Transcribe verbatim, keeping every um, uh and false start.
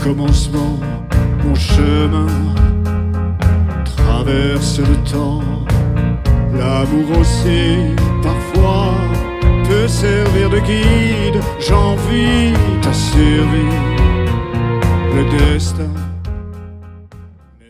commencement, mon chemin traverse le temps. L'amour aussi, parfois, peut servir de guide. J'envie ta survie, le destin